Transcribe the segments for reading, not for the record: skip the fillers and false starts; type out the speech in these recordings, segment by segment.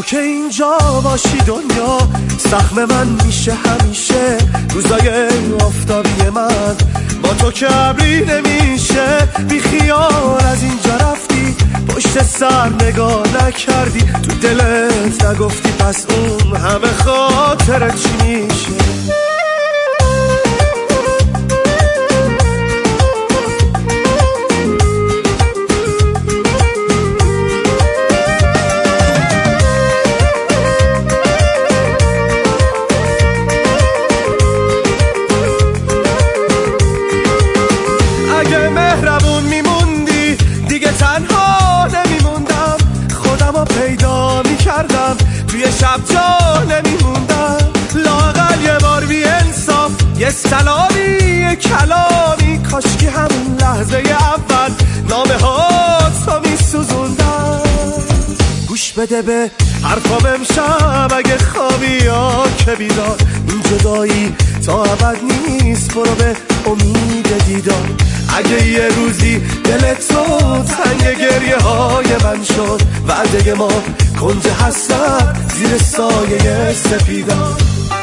که اینجا باشی دنیا زخم من میشه همیشه. روزای آفتابی من با تو که ابری نمیشه. بی خیال از اینجا رفتی پشت سر نگاه نکردی. تو دلت نگفتی پس اون همه خاطرت چی میشه. اگه مهربون میموندی دیگه تنها نمیموندم. خودمو پیدا میکردم توی شب جا نمیموندم. لااقل یه بار بی انصاف یه سلامی یه کلامی کاشکی همون لحظه اول نامه هات رو میسوزوندم. گوش بده به حرفام امشب اگه خوابی یا که بیدار. این جدایی تا ابد نیست برو به امید دیدار. اگه یه روزی دل تو تنگ گریه های من شد وعده ما کنج حسرت زیر سایه سپیدار.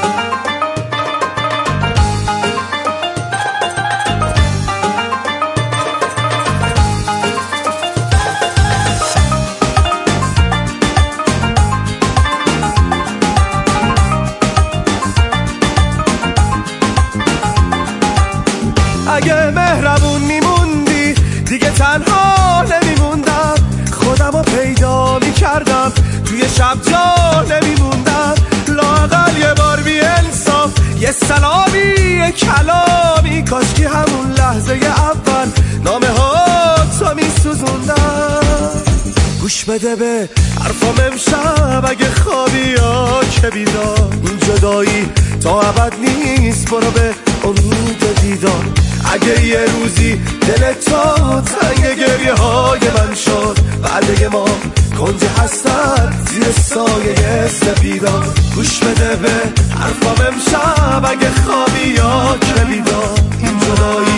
اگه مهربون میموندی دیگه تنها نمیموندم. خودمو پیدا میکردم توی شب جا نمیموندم. لااقل یه بار بی انصاف یه سلامی یه کلامی کاشکی همون لحظه اول نامه هات رو میسوزوندم. گوش بده به حرفام امشب اگه خوابی یا که بیدار. این جدایی تا ابد نیست برو به امید دیدار. اگه یه روزی دل تو تنگ گریه های من شد وعده ما کنج حسرت زیر سایه سپیدار. گوش بده به حرفام امشب اگه خوابی یا که بیدار. این جدایی